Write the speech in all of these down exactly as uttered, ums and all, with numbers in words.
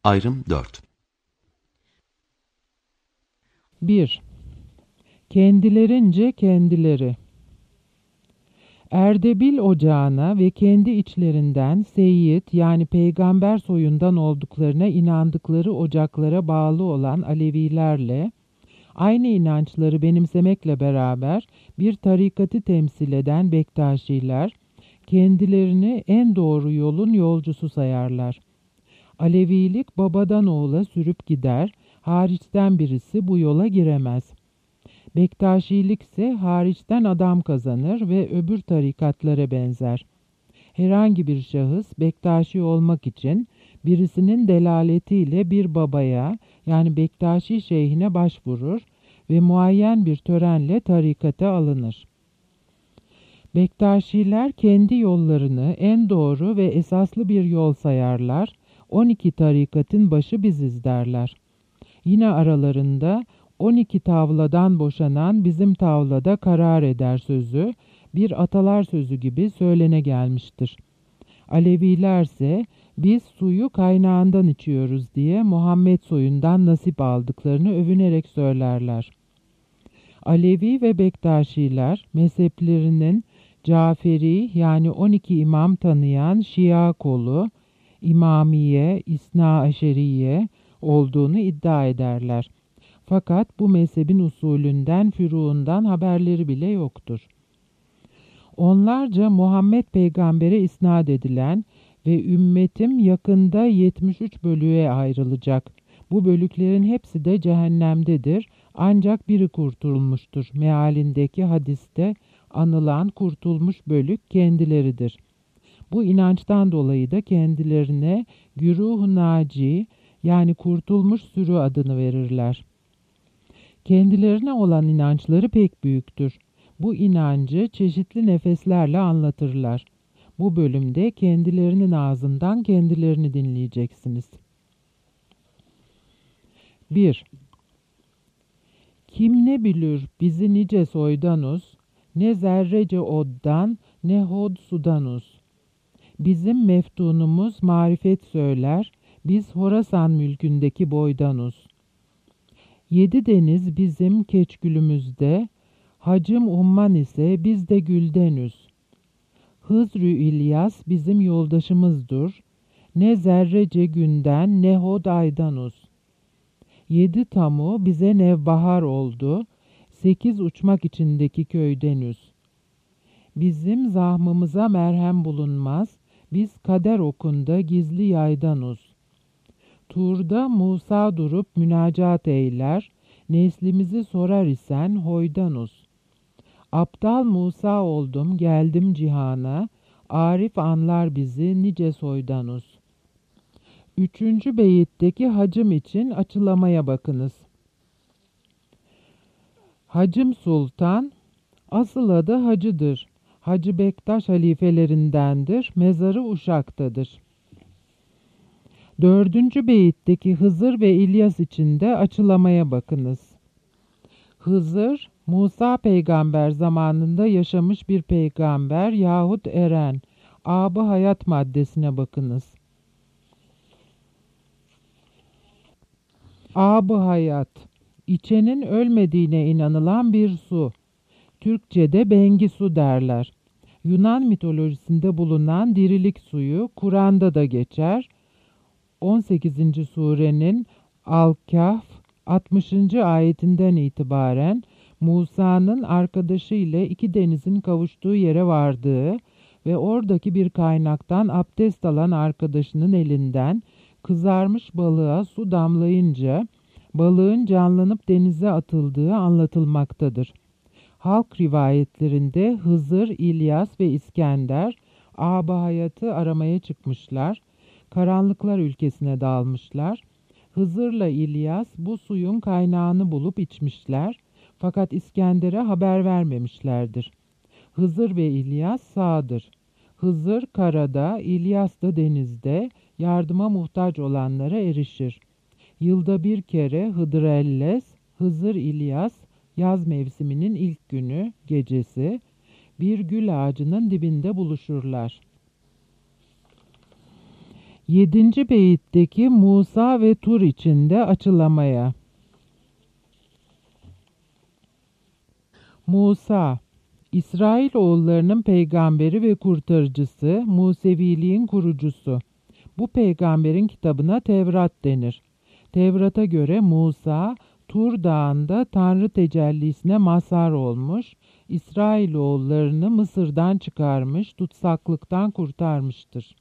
Ayrım dört. bir. Kendilerince kendileri. Erdebil ocağına ve kendi içlerinden seyyid yani peygamber soyundan olduklarına inandıkları ocaklara bağlı olan Alevilerle, aynı inançları benimsemekle beraber bir tarikatı temsil eden Bektaşiler, kendilerini en doğru yolun yolcusu sayarlar. Alevilik babadan oğula sürüp gider, hariçten birisi bu yola giremez. Bektaşilik ise hariçten adam kazanır ve öbür tarikatlara benzer. Herhangi bir şahıs Bektaşi olmak için birisinin delaletiyle bir babaya yani Bektaşi şeyhine başvurur ve muayyen bir törenle tarikata alınır. Bektaşiler kendi yollarını en doğru ve esaslı bir yol sayarlar, on iki tarikatın başı biziz derler. Yine aralarında on iki tavladan boşanan bizim tavlada karar eder sözü, bir atalar sözü gibi söylene gelmiştir. Alevilerse biz suyu kaynağından içiyoruz diye Muhammed soyundan nasip aldıklarını övünerek söylerler. Alevi ve Bektaşiler mezheplerinin Caferi yani on iki imam tanıyan Şia kolu, İmamiye, İsna Aşeriye olduğunu iddia ederler. Fakat bu mezhebin usulünden, füruğundan haberleri bile yoktur. Onlarca Muhammed peygambere isnat edilen ve ümmetim yakında yetmiş üç bölüğe ayrılacak. Bu bölüklerin hepsi de cehennemdedir, ancak biri kurtulmuştur. Mealindeki hadiste anılan kurtulmuş bölük kendileridir. Bu inançtan dolayı da kendilerine Güruh-u Naci yani kurtulmuş sürü adını verirler. Kendilerine olan inançları pek büyüktür. Bu inancı çeşitli nefeslerle anlatırlar. Bu bölümde kendilerinin ağzından kendilerini dinleyeceksiniz. bir. Kim ne bilir bizi nice soydanuz, ne zerrece oddan, ne hod sudanuz. Bizim meftunumuz marifet söyler, biz Horasan mülkündeki boydanuz. Yedi deniz bizim keçgülümüzde, hacım umman ise biz de güldenüz. Hızrü İlyas bizim yoldaşımızdır, ne zerrece günden ne hod aydanuz. Yedi tamu bize nevbahar oldu, sekiz uçmak içindeki köydenüz. Bizim zahmımıza merhem bulunmaz, biz kader okunda gizli yaydanuz. Tur'da Musa durup münacat eyler, neslimizi sorar isen hoydanuz. Aptal Musa oldum geldim cihana, Arif anlar bizi nice soydanuz. Üçüncü beyitteki hacım için açılamaya bakınız. Hacım Sultan, asıl adı Hacı'dır. Hacı Bektaş halifelerindendir, mezarı Uşak'tadır. Dördüncü beyitteki Hızır ve İlyas için de açılamaya bakınız. Hızır, Musa peygamber zamanında yaşamış bir peygamber yahut eren, ab-ı hayat maddesine bakınız. Ab-ı hayat, içenin ölmediğine inanılan bir su. Türkçe'de bengi su derler. Yunan mitolojisinde bulunan dirilik suyu Kur'an'da da geçer. on sekizinci surenin Al-Kahf altmışıncı ayetinden itibaren Musa'nın arkadaşı ile iki denizin kavuştuğu yere vardığı ve oradaki bir kaynaktan abdest alan arkadaşının elinden kızarmış balığa su damlayınca balığın canlanıp denize atıldığı anlatılmaktadır. Halk rivayetlerinde Hızır, İlyas ve İskender ab-ı hayatı aramaya çıkmışlar. Karanlıklar ülkesine dalmışlar. Hızır'la İlyas bu suyun kaynağını bulup içmişler. Fakat İskender'e haber vermemişlerdir. Hızır ve İlyas sağdır. Hızır karada, İlyas da denizde yardıma muhtaç olanlara erişir. Yılda bir kere Hıdrellez, Hızır İlyas yaz mevsiminin ilk günü, gecesi bir gül ağacının dibinde buluşurlar. Yedinci beyitteki Musa ve Tur içinde açılamaya. Musa, İsrailoğullarının peygamberi ve kurtarıcısı, Museviliğin kurucusu. Bu peygamberin kitabına Tevrat denir. Tevrat'a göre Musa, Tur Dağı'nda Tanrı tecellisine mazhar olmuş, İsrailoğullarını Mısır'dan çıkarmış, tutsaklıktan kurtarmıştır.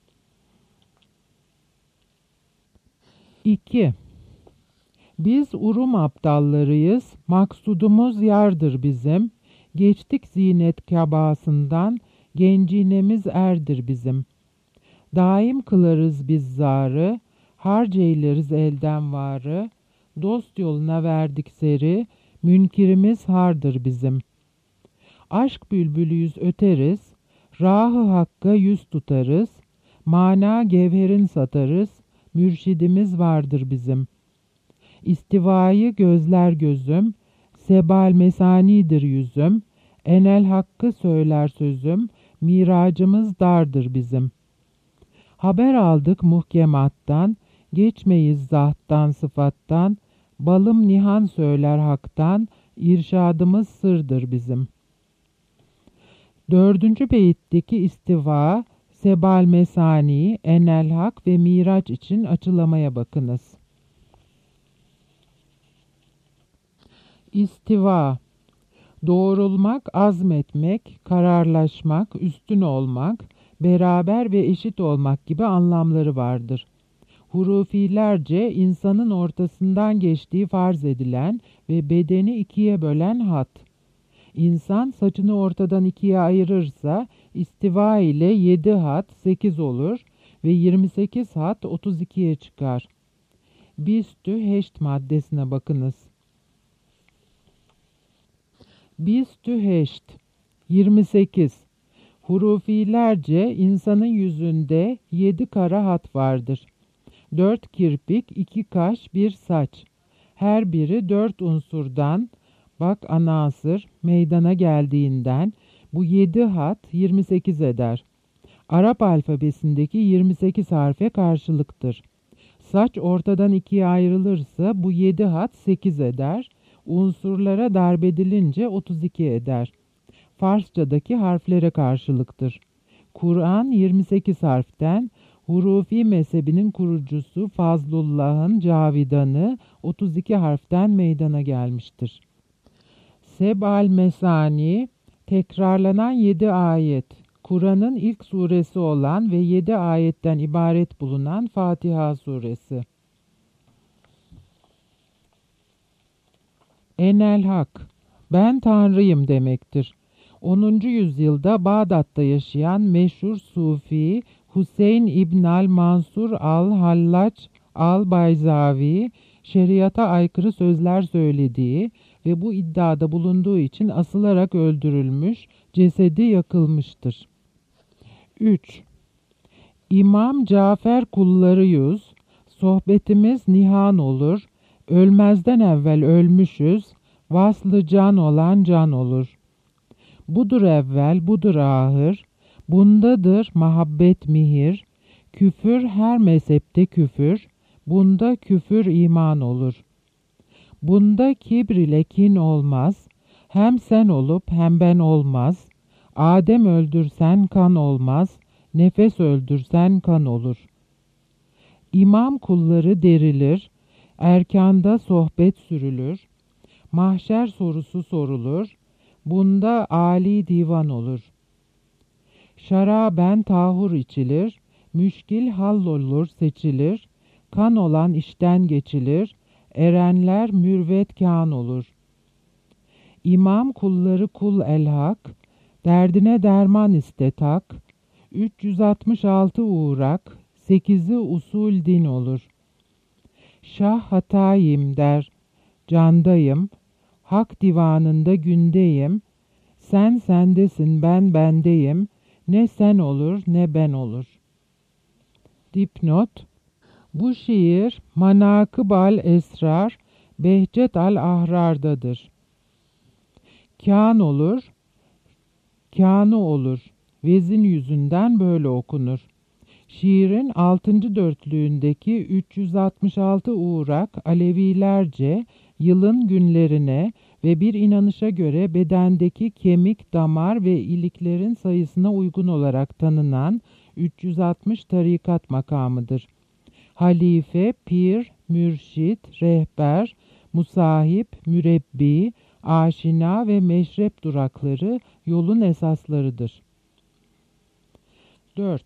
İki. Biz Urum aptallarıyız, maksudumuz yardır bizim, geçtik zinet kabasından, gencinemiz erdir bizim. Daim kılarız biz zarı, harceyleriz elden varı, dost yoluna verdik seri, münkirimiz hardır bizim. Aşk bülbülüyüz öteriz, rahı hakka yüz tutarız, mana gevherin satarız, mürşidimiz vardır bizim. İstivayı gözler gözüm, sebal mesanidir yüzüm, enel hakkı söyler sözüm, miracımız dardır bizim. Haber aldık muhkemattan, geçmeyiz zahttan sıfattan, balım nihan söyler haktan, irşadımız sırdır bizim. Dördüncü beyitteki istiva, sebal mesani, enel hak ve miraç için açılamaya bakınız. İstiva, doğrulmak, azmetmek, kararlaşmak, üstün olmak, beraber ve eşit olmak gibi anlamları vardır. Hurufilerce insanın ortasından geçtiği farz edilen ve bedeni ikiye bölen hat. İnsan saçını ortadan ikiye ayırırsa istiva ile yedi hat sekiz olur ve yirmi sekiz hat otuz ikiye çıkar. Bistü heşt maddesine bakınız. Bistü heşt yirmi sekiz. Hurufilerce insanın yüzünde yedi kara hat vardır. Dört kirpik, iki kaş, bir saç. Her biri dört unsurdan, bak anasır, meydana geldiğinden bu yedi hat yirmi sekiz eder. Arap alfabesindeki yirmi sekiz harfe karşılıktır. Saç ortadan ikiye ayrılırsa bu yedi hat sekiz eder. Unsurlara darbedilince otuz iki eder. Farsçadaki harflere karşılıktır. Kur'an yirmi sekiz harften, Hurufi mezhebinin kurucusu Fazlullah'ın Cavidan'ı otuz iki harften meydana gelmiştir. Seb'al Mesani, tekrarlanan yedi ayet, Kur'an'ın ilk suresi olan ve yedi ayetten ibaret bulunan Fatiha suresi. Enel Hak, ben Tanrıyım demektir. onuncu yüzyılda Bağdat'ta yaşayan meşhur Sufi Hüseyin İbn al-Mansur al-Hallaç al-Bayzavi, şeriata aykırı sözler söylediği ve bu iddiada bulunduğu için asılarak öldürülmüş, cesedi yakılmıştır. üç. İmam Cafer kullarıyız, sohbetimiz nihan olur, ölmezden evvel ölmüşüz, vaslı can olan can olur. Budur evvel, budur ahır, bundadır muhabbet mihir, küfür her mezhepte küfür, bunda küfür iman olur. Bunda kibr ile kin olmaz, hem sen olup hem ben olmaz, Adem öldürsen kan olmaz, nefes öldürsen kan olur. İmam kulları derilir, erkanda sohbet sürülür, mahşer sorusu sorulur, bunda âli divan olur. Şaraben tahur içilir, müşkil hallolur seçilir, kan olan işten geçilir, erenler mürvet kân olur. İmam kulları kul el-hak, derdine derman istetak, üç yüz altmış altı uğrak, sekizi usul din olur. Şah hatayim der, candayım, hak divanında gündeyim, sen sendesin ben bendeyim, ne sen olur ne ben olur. Dipnot, bu şiir Manakıb al-Esrar, Behcet al-Ahrar'dadır. Kân olur, kânı olur, vezin yüzünden böyle okunur. Şiirin altıncı dörtlüğündeki üç yüz altmış altı uğrak Alevilerce yılın günlerine ve bir inanışa göre bedendeki kemik, damar ve iliklerin sayısına uygun olarak tanınan üç yüz altmış tarikat makamıdır. Halife, pir, mürşit, rehber, musahip, mürebbi, aşina ve meşrep durakları yolun esaslarıdır. dört.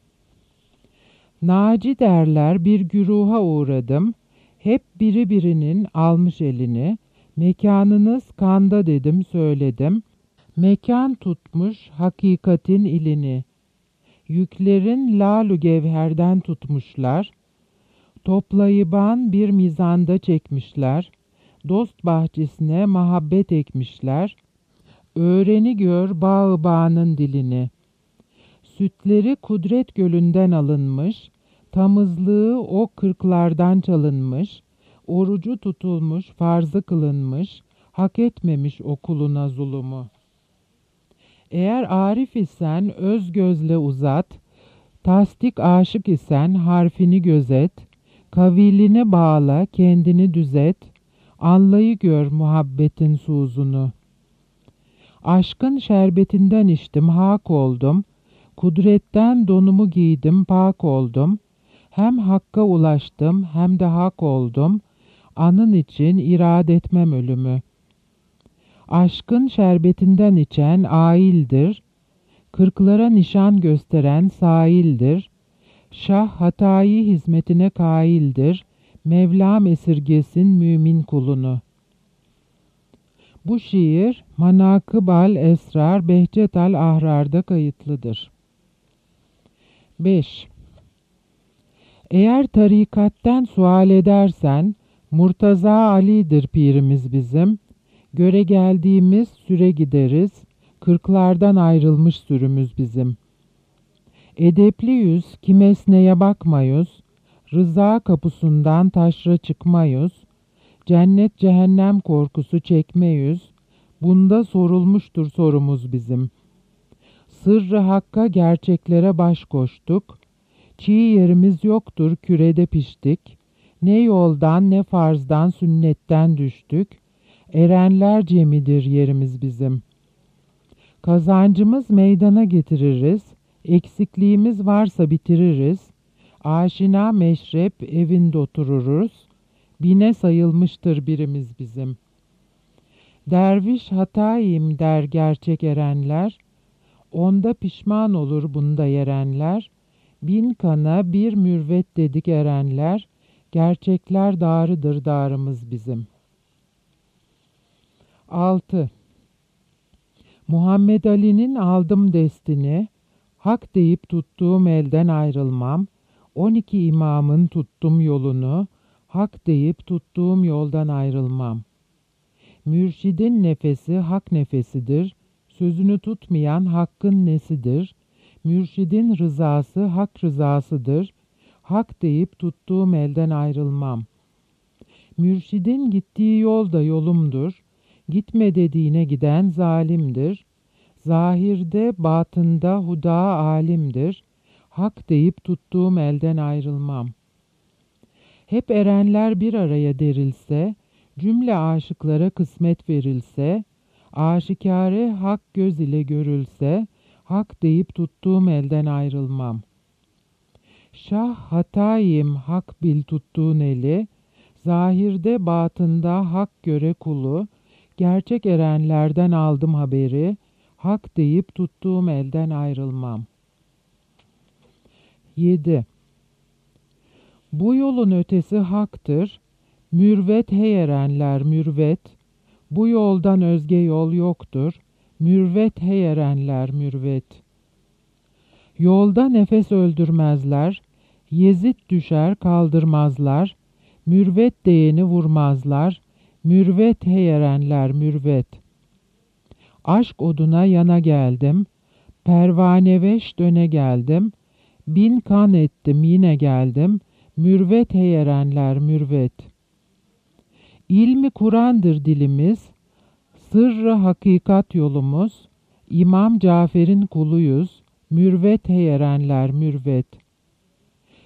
Naci derler bir güruha uğradım, hep biri birinin almış elini, mekanınız kanda dedim söyledim, mekan tutmuş hakikatin ilini, yüklerin lalu gevherden tutmuşlar, toplayıban bir mizanda çekmişler, dost bahçesine muhabbet ekmişler, öğreni gör bağı bağının dilini. Sütleri kudret gölünden alınmış, tamızlığı o kırklardan çalınmış, orucu tutulmuş, farzı kılınmış, hak etmemiş o kuluna zulumu. Eğer arif isen öz gözle uzat, tasdik aşık isen harfini gözet, kaviline bağla kendini düzet, anlayı gör muhabbetin suzunu. Aşkın şerbetinden içtim hak oldum, kudretten donumu giydim pak oldum, hem hakka ulaştım hem de hak oldum, anın için irade etmem ölümü. Aşkın şerbetinden içen aildir, kırklara nişan gösteren sahildir, şah hatayı hizmetine kaildir, Mevlam esirgesin mümin kulunu. Bu şiir Manakıb-al Esrar Behçet-al Ahrar'da kayıtlıdır. beş. Eğer tarikatten sual edersen, Murtaza Ali'dir pirimiz bizim, göre geldiğimiz süre gideriz, kırklardan ayrılmış sürümüz bizim. Edepli yüz, kimesneye bakmayız, rıza kapısından taşra çıkmayız, cennet cehennem korkusu çekmeyiz, bunda sorulmuştur sorumuz bizim. Sırrı hakka gerçeklere baş koştuk, çiğ yerimiz yoktur kürede piştik, ne yoldan ne farzdan sünnetten düştük, erenler cemidir yerimiz bizim. Kazancımız meydana getiririz, eksikliğimiz varsa bitiririz, aşina meşrep evinde otururuz, bine sayılmıştır birimiz bizim. Derviş hatayım der gerçek erenler, onda pişman olur bunda yerenler, bin kana bir mürvet dedik erenler, gerçekler dağrıdır dağrımız bizim. altı. Muhammed Ali'nin aldım destini, hak deyip tuttuğum elden ayrılmam, on iki imamın tuttum yolunu, hak deyip tuttuğum yoldan ayrılmam. Mürşidin nefesi hak nefesidir, sözünü tutmayan hakkın nesidir, mürşidin rızası hak rızasıdır, hak deyip tuttuğum elden ayrılmam. Mürşidin gittiği yol da yolumdur, gitme dediğine giden zalimdir, zahirde batında huda alimdir, hak deyip tuttuğum elden ayrılmam. Hep erenler bir araya derilse, cümle aşıklara kısmet verilse, aşikare hak göz ile görülse, hak deyip tuttuğum elden ayrılmam. Şah hatayim hak bil tuttuğun eli, zahirde batında hak göre kulu, gerçek erenlerden aldım haberi, hak deyip tuttuğum elden ayrılmam. yedi. Bu yolun ötesi haktır, mürvet hey erenler mürvet, bu yoldan özge yol yoktur, mürvet hey erenler mürvet. Yolda nefes öldürmezler, yezid düşer kaldırmazlar, mürvet değeni vurmazlar, mürvet hey erenler mürvet. Aşk oduna yana geldim, pervaneveş döne geldim, bin kan ettim yine geldim, mürvet hey erenler mürvet. İlmi Kur'an'dır dilimiz, sırrı hakikat yolumuz, İmam Cafer'in kuluyuz, mürvet hey erenler mürvet.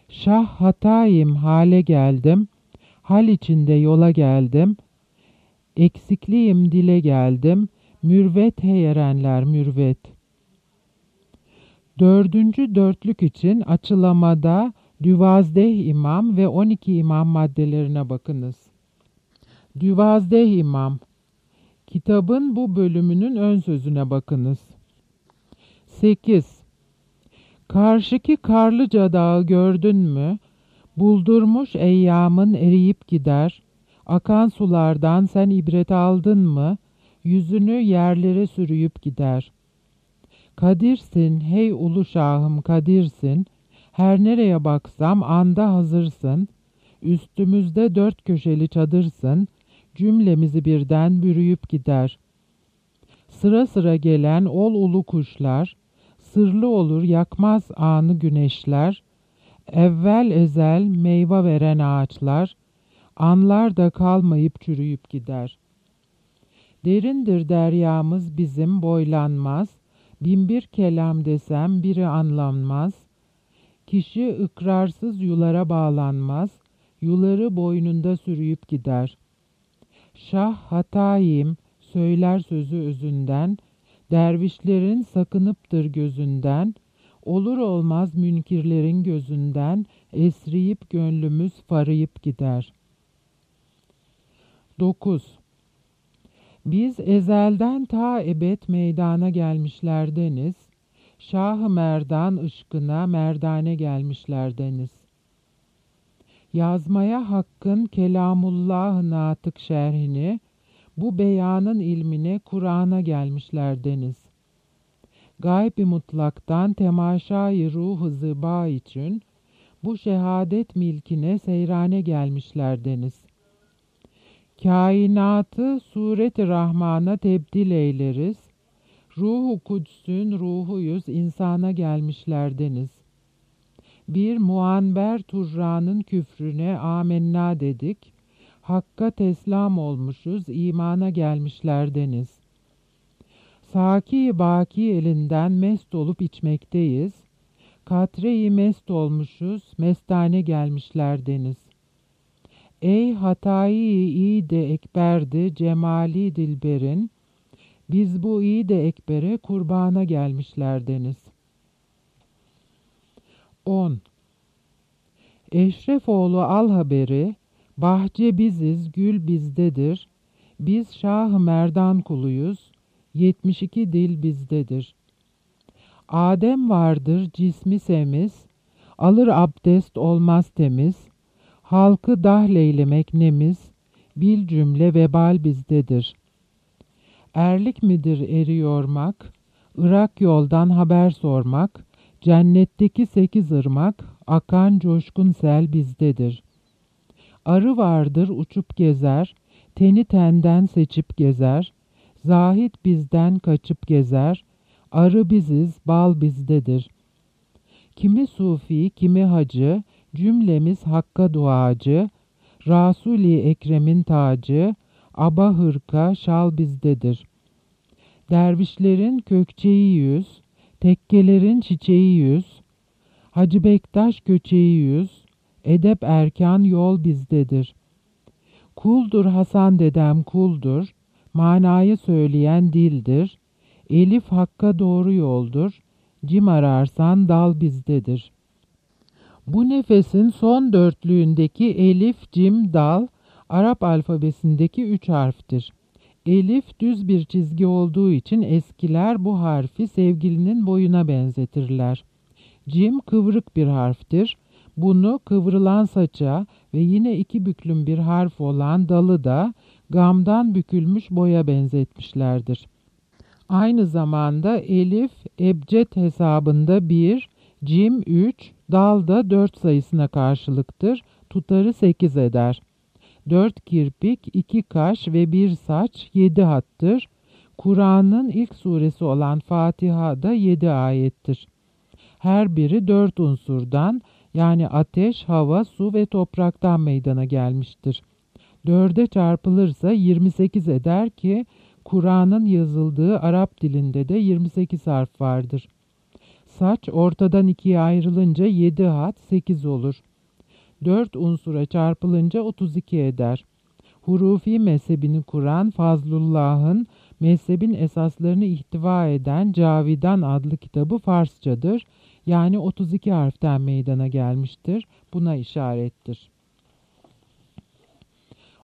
Şah hatayım hale geldim, hal içinde yola geldim, eksikliğim dile geldim, mürvet hey erenler mürvet. Dördüncü dörtlük için açılamada Düvazdeh İmam ve on iki imam maddelerine bakınız. Düvazdeh İmam, kitabın bu bölümünün ön sözüne bakınız. sekiz. Karşıki Karlıca Dağı gördün mü? Buldurmuş eyyamın eriyip gider. Akan sulardan sen ibret aldın mı? Yüzünü yerlere sürüyüp gider. Kadirsin hey ulu şahım kadirsin. Her nereye baksam anda hazırsın. Üstümüzde dört köşeli çadırsın. Cümlemizi birden bürüyüp gider. Sıra sıra gelen ol ulu kuşlar, sırlı olur yakmaz anı güneşler, evvel ezel meyve veren ağaçlar, anlar da kalmayıp çürüyüp gider. Derindir deryamız bizim boylanmaz, binbir kelam desem biri anlanmaz. Kişi ikrarsız yulara bağlanmaz, yuları boynunda sürüyüp gider. Şah hatayim, söyler sözü özünden, dervişlerin sakınıptır gözünden, olur olmaz münkirlerin gözünden, esriyip gönlümüz farayıp gider. dokuz. Biz ezelden ta ebed meydana gelmişlerdeniz, Şah-ı Merdan ışkına merdane gelmişlerdeniz. Yazmaya hakkın Kelamullah-ı Natık şerhini, bu beyanın ilmine Kur'an'a gelmişlerdeniz. Gayb-i mutlaktan temaşayı ruh-u zıba için, bu şehadet milkine seyrane gelmişlerdeniz. Kainatı suret-i Rahman'a tebdil eyleriz, Ruh-u Kuds'ün ruhuyuz insana gelmişlerdeniz. Bir muanber turranın küfrüne amenna dedik, Hakka teslam olmuşuz, imana gelmişlerdeniz. Saki baki elinden mest olup içmekteyiz, Katre-i mest olmuşuz, mestane gelmişlerdeniz. Ey hatayı iyi de ekberdi cemali dilberin, biz bu iyi de ekbere kurbana gelmişlerdeniz. on. Eşrefoğlu al haberi, bahçe biziz, gül bizdedir. Biz Şah-ı Merdan kuluyuz, yetmiş iki dil bizdedir. Adem vardır cismi semiz, alır abdest olmaz temiz. Halkı dahleylemek nemiz, bil cümle vebal bizdedir. Erlik midir eri yormak, Irak yoldan haber sormak, cennetteki sekiz ırmak, akan coşkun sel bizdedir. Arı vardır uçup gezer, teni tenden seçip gezer, zahit bizden kaçıp gezer, arı biziz, bal bizdedir. Kimi sufi, kimi hacı, cümlemiz Hakk'a duacı, Rasûl-i Ekrem'in tacı, aba hırka, şal bizdedir. Dervişlerin kökçeği yüz, tekkelerin çiçeği yüz, Hacı Bektaş köçeği yüz, edep erkan yol bizdedir. Kuldur Hasan dedem kuldur, manayı söyleyen dildir, elif Hakk'a doğru yoldur, cim ararsan dal bizdedir. Bu nefesin son dörtlüğündeki elif, cim, dal, Arap alfabesindeki üç harftir. Elif düz bir çizgi olduğu için eskiler bu harfi sevgilinin boyuna benzetirler. Cim kıvrık bir harftir. Bunu kıvrılan saça ve yine iki büklüm bir harf olan dalı da gamdan bükülmüş boya benzetmişlerdir. Aynı zamanda elif ebced hesabında bir, cim üç, dal da dört sayısına karşılıktır. Tutarı sekiz eder. Dört kirpik, iki kaş ve bir saç yedi hattır. Kur'an'ın ilk suresi olan Fatiha'da yedi ayettir. Her biri dört unsurdan yani ateş, hava, su ve topraktan meydana gelmiştir. Dörde çarpılırsa yirmi sekiz eder ki Kur'an'ın yazıldığı Arap dilinde de yirmi sekiz harf vardır. Saç ortadan ikiye ayrılınca yedi hat sekiz olur. Dört unsura çarpılınca otuz iki eder. Hurufi mezhebini kuran Fazlullah'ın mezhebin esaslarını ihtiva eden Cavidan adlı kitabı Farsçadır. Yani otuz iki harften meydana gelmiştir. Buna işarettir.